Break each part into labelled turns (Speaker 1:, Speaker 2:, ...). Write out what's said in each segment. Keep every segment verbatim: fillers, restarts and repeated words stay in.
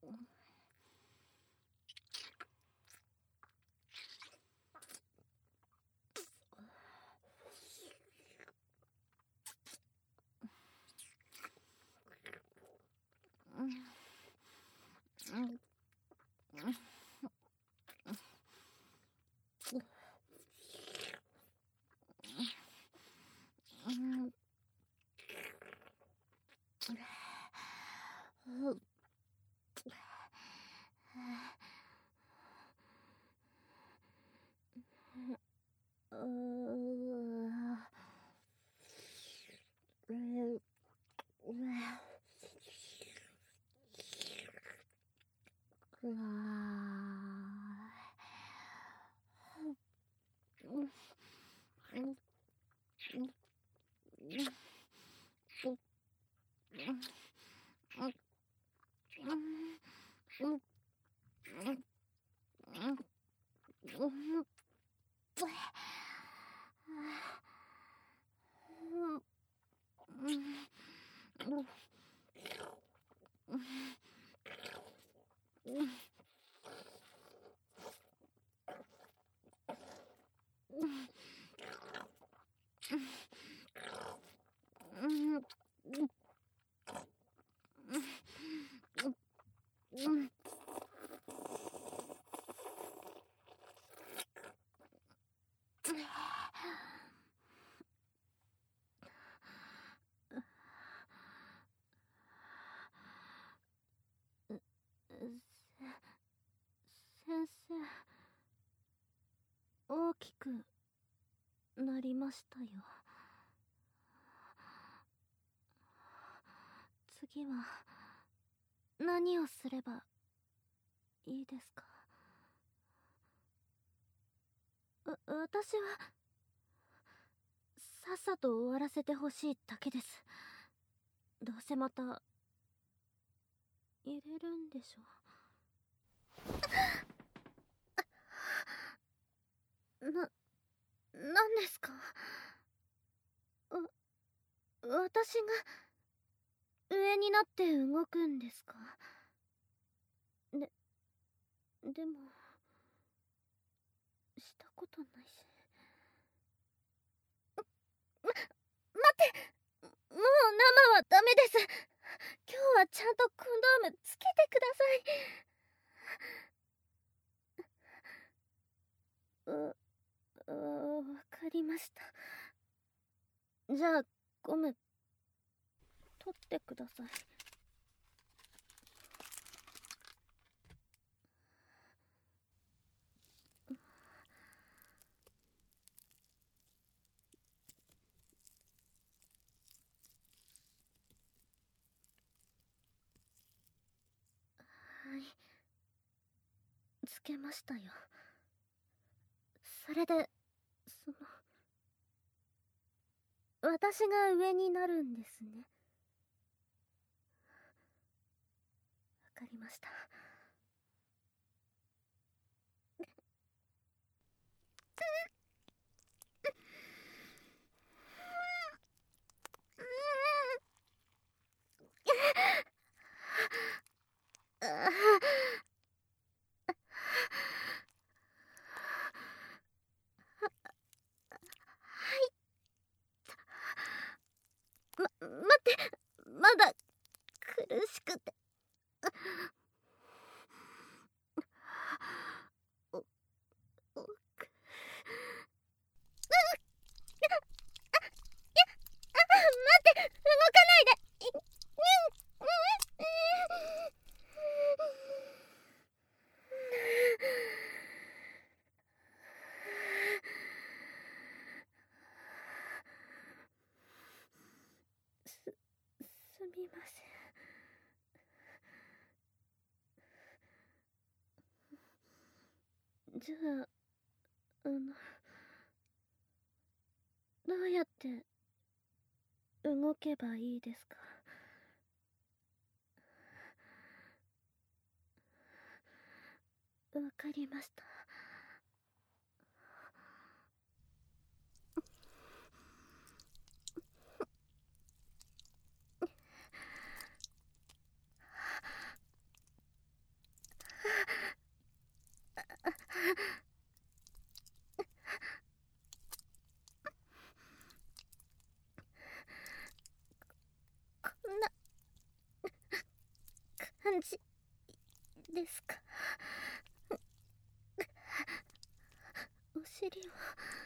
Speaker 1: 先生、大きくなりましたよ。次は何をすればいいですか？わ、私はさっさと終わらせてほしいだけです。どうせまた入れるんでしょ？な、なんですか？わ、私が上になって動くんですか？で、でもしたことないし。ま、待って、もう生はダメです。今日はちゃんとコンドームつけてください。う、う、わかりました。じゃあゴム取ってください。はい、つけましたよ。それでその私が上になるんですね。わかりました。ま、待って、まだ苦しくて。お、おく。待って、動かないで。す、すみません。じゃあ、あの、どうやって動けばいいですか？わかりました。 感じですか？お尻を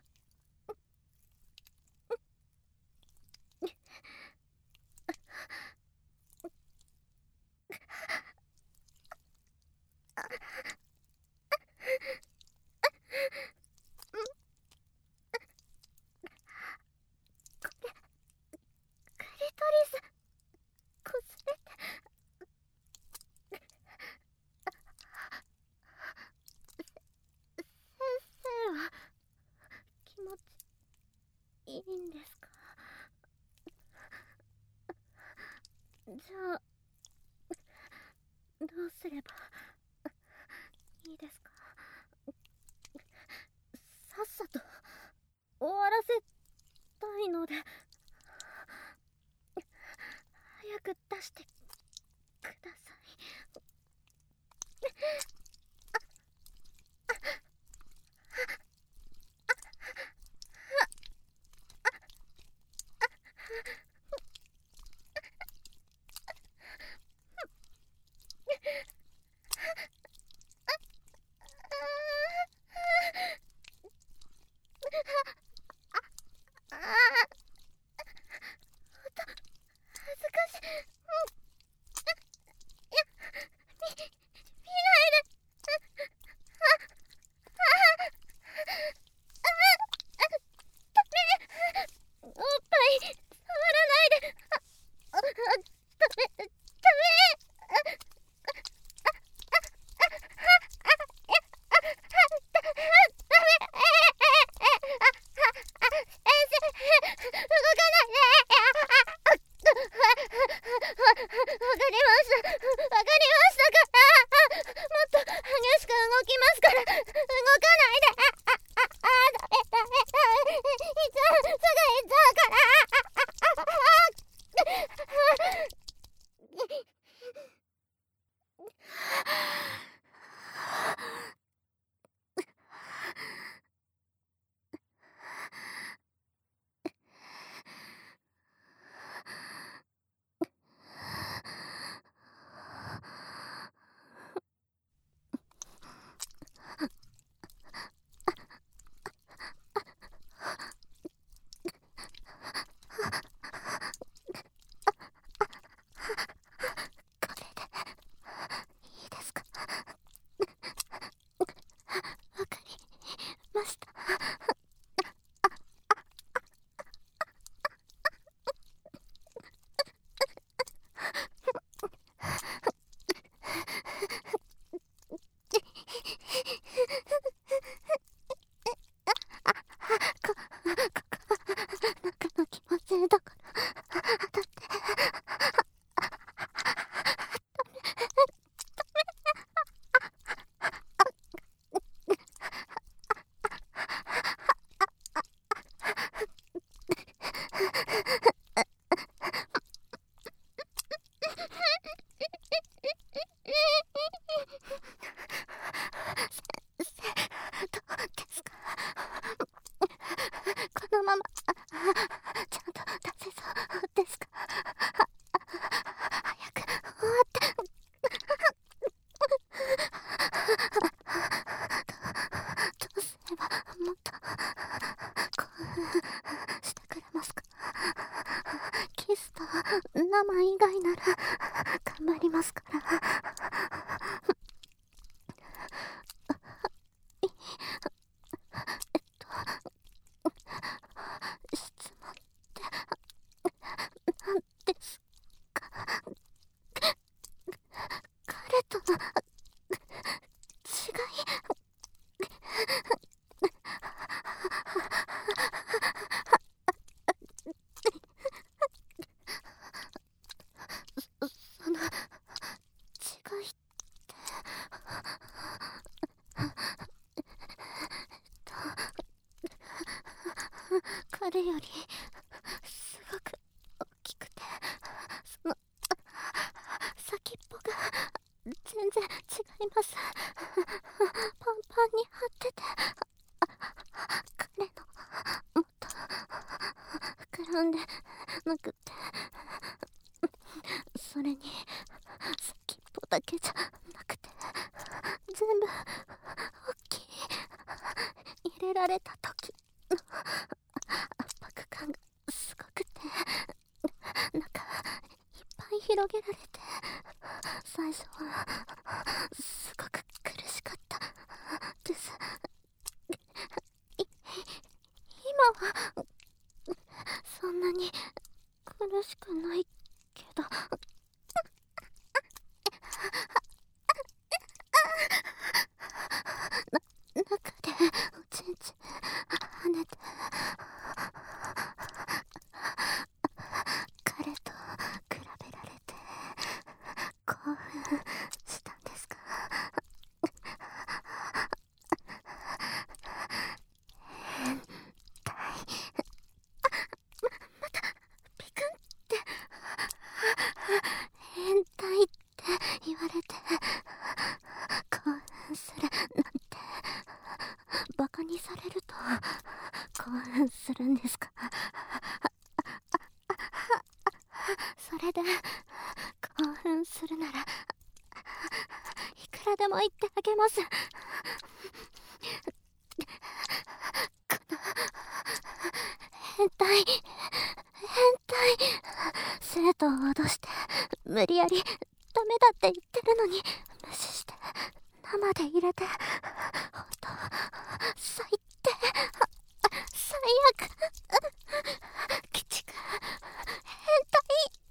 Speaker 1: クリトリスこすれて先生は気持ちいいんですか？じゃあどうすればいいですか？さっさと終わらせたいので早く出してください。ああ、恥ずかしい。いや、み、見ないで。あ、あ、あ、ダメ。おっぱい、触らないで。あ、あ、ダメ、ダメ。生以外なら頑張りますから。えっと質問って何ですか？彼との違い。その違いって彼よりすごく大きくて、その先っぽが全然違います。パンパンに張ってて、彼のもっと膨らんでなくて、それに先っぽだだけじゃなくて全部大きい入れられた時の圧迫感がすごくて、なんかいっぱい広げられて、最初はすごく苦しかったです。い今はそんなに苦しくないけど、な中でおちんちん跳ねて、彼と比べられて興奮したんですか？変態。またピクンって変態って言われて興奮するなんて、バカにされると興奮するんですか？それで興奮するならいくらでも言ってあげます。この変態変態生徒を脅して無理やりダメだって言ってるのに無視して生で入れて、ほんと最低、最悪、鬼畜、変態。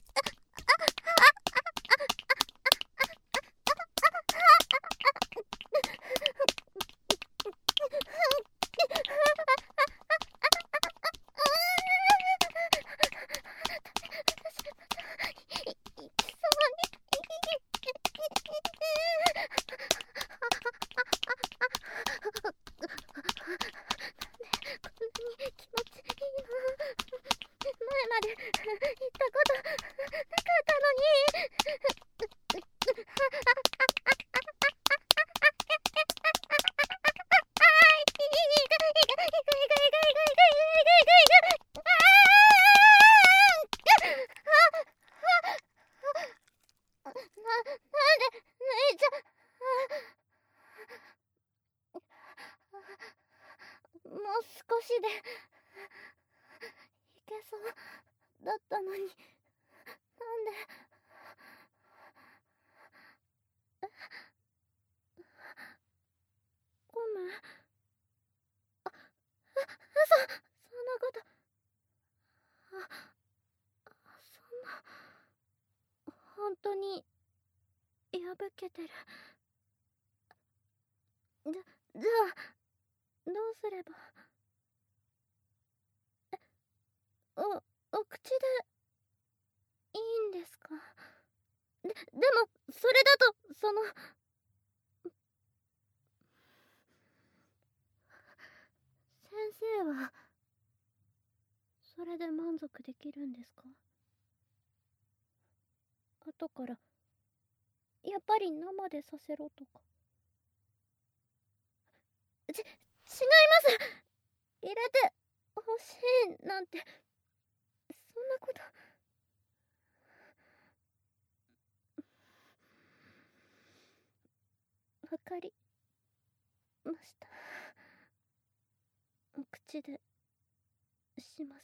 Speaker 1: もう少しでいけそうだったのに、なんで。ごめん。あ、う、嘘、そんなこと。あ、そんな、本当に破けてる。じゃ、じゃあどうすれば。え、お、お口でいいんですか？で、でもそれだとその先生はそれで満足できるんですか？後からやっぱり生でさせろとか。ち、違います。入れてほしいなんて、そんなこと。わかりました。お口でします。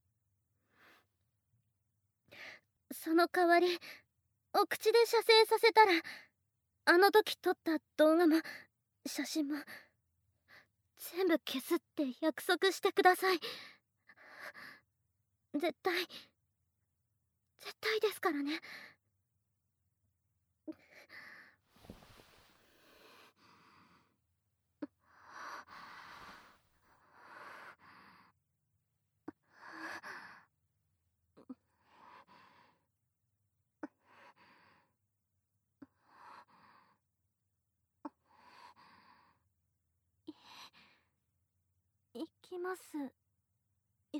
Speaker 1: その代わりお口で射精させたら、あの時撮った動画も写真も全部消すって約束してください。絶対絶対ですからね。い、いきますよ。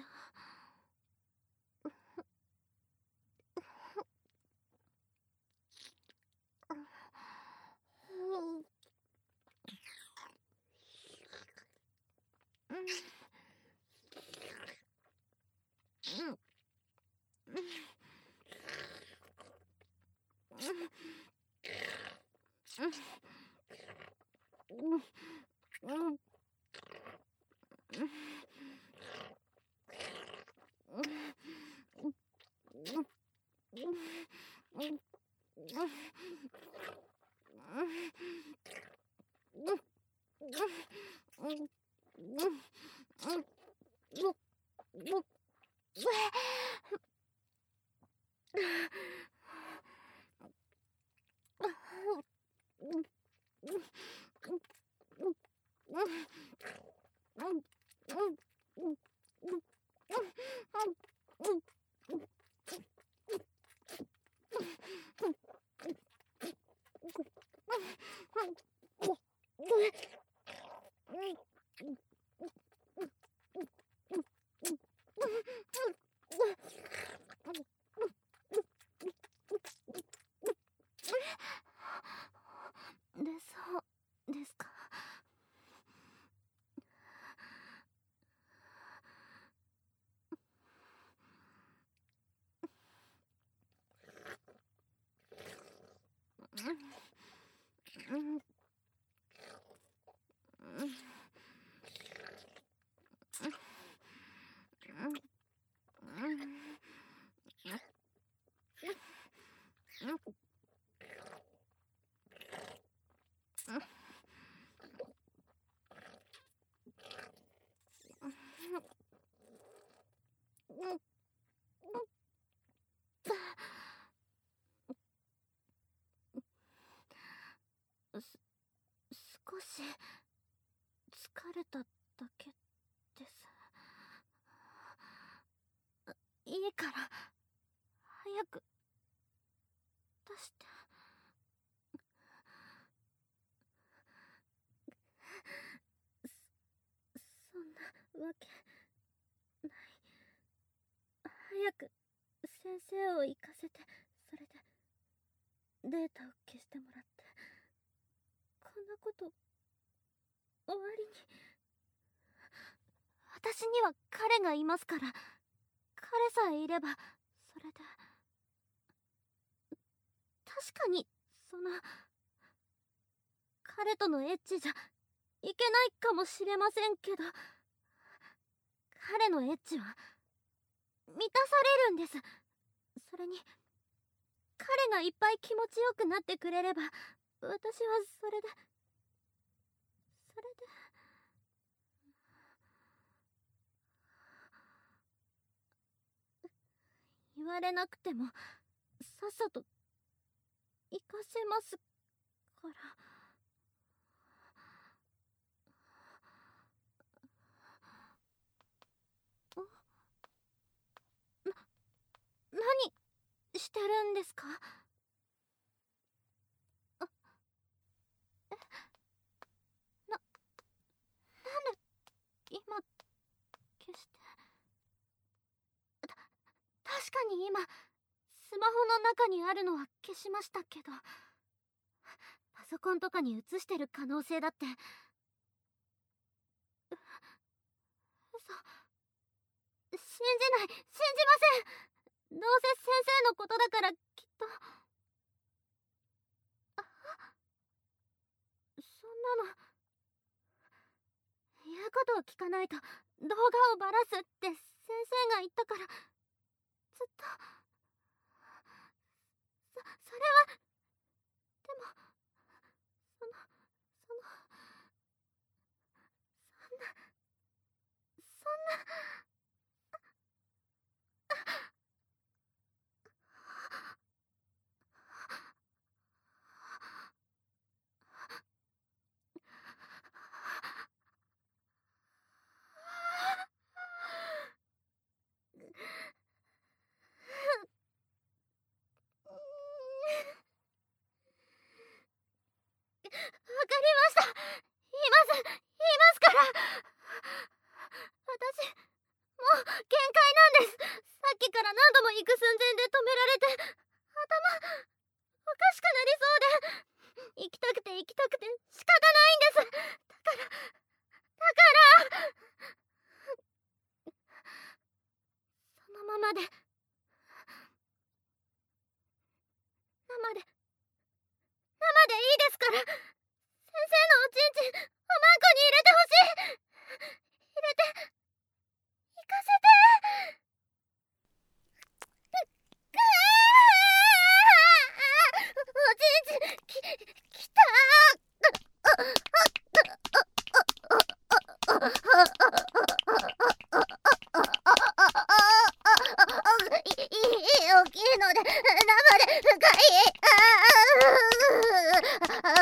Speaker 1: でそうですか。す少し疲れただけです。いいから早く出して。そそんなわけない。早く先生を行かせて、それでデータを消してもらって、こんなこと終わりに。私には彼がいますから、彼さえいればそれで。確かにその彼とのエッチじゃいけないかもしれませんけど、彼のエッチは満たされるんです。それに彼がいっぱい気持ちよくなってくれれば、私はそれでそれで言われなくてもさっさと行かせますから。な、何してるんですか？あ、え、な、なんで今消して。た、確かに今スマホの中にあるのは消しましたけど、パソコンとかに映してる可能性だって。う、嘘、信じない、信じません。どうせ先生のことだからきっと。あ、そんなの言うことを聞かないと動画をバラすって先生が言ったから、ずっと。そ、それはでも、そのそのそんなそんな。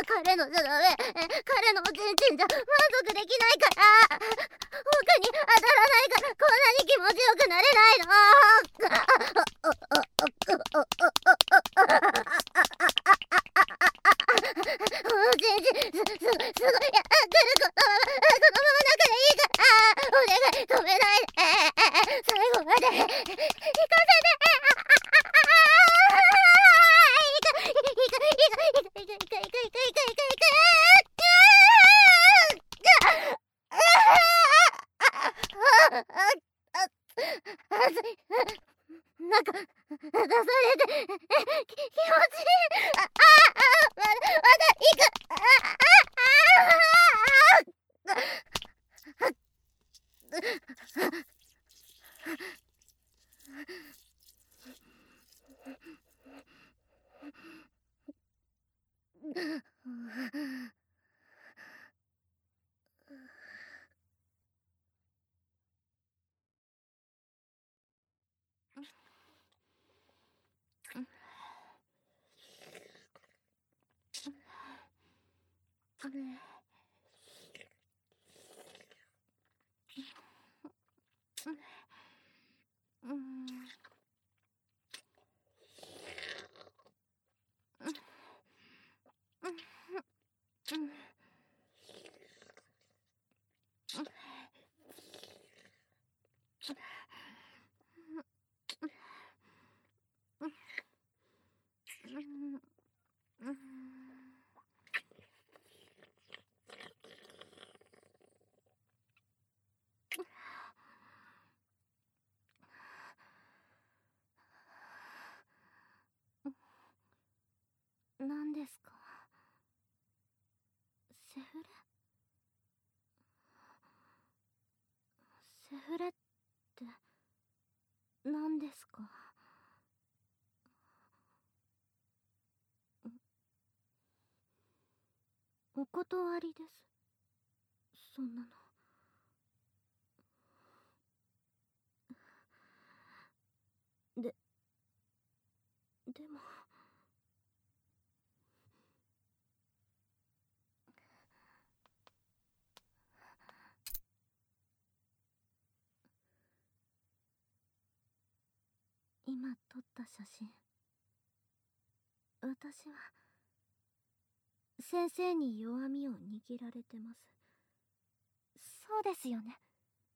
Speaker 1: 彼のじゃダメ。彼のおちんちんじゃ満足できないから。僕に当たらないからこんなに気持ちよくなれないの。おちんちんす、す、すごいやってる。このまま、このまま中でいいから。お願い止めないで。最後まで行かせて。なんか出されて気持ちいい。ああまだまだ行く。あ何ですか？セフレ？セフレって何ですか？お断りです。そんなの。で、でも今撮った写真、私は先生に弱みを握られてます。そうですよね。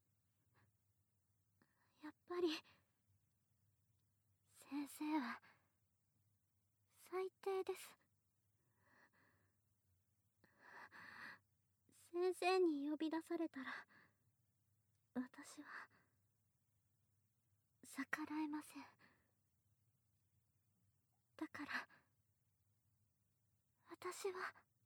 Speaker 1: やっぱり先生は最低です。先生に呼び出されたら私は逆らえません。だから私は